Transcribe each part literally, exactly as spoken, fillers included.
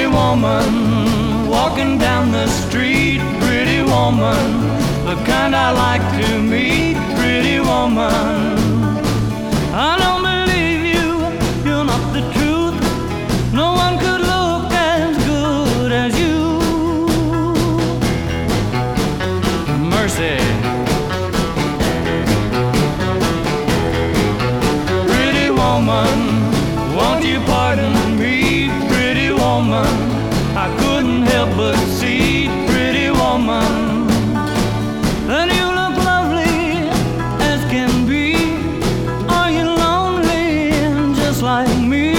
woman walking down the street, pretty woman, the kind I like to meet, pretty woman. I don't believe you, you're not the truth. No one could look as good as you. Mercy. Pretty woman, won't you pardon me, pretty woman? I couldn't help but see, pretty woman, that you look lovely as can be. Are you lonely just like me?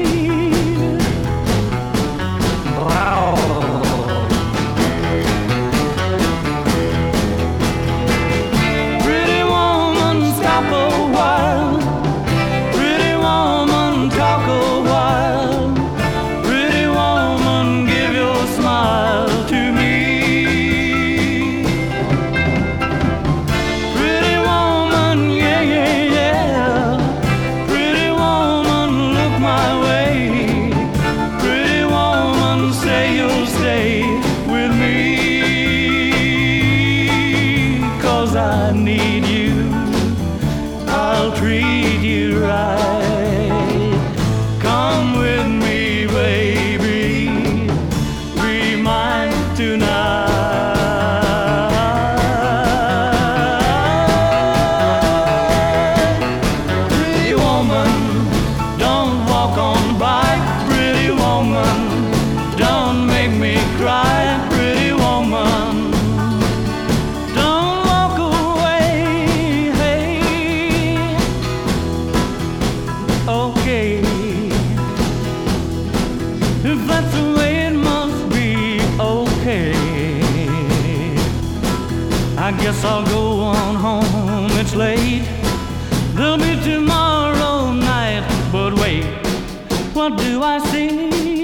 Pretty woman, stop a while. Pretty woman, talk a while. Pretty woman, give your smile to me. Pretty woman, yeah, yeah, yeah. Pretty woman, look my way. Pretty woman, say you'll stay with me. 'Cause I need you, I'll treat you right. Come with me, baby, be mine tonight. Pretty woman, don't walk on by. Pretty woman, don't make me cry. Pretty woman, don't walk away. Hey, okay, if that's the way it must be, okay. I guess I'll go on home, it's late. There'll be tomorrow night, but wait, what do I see?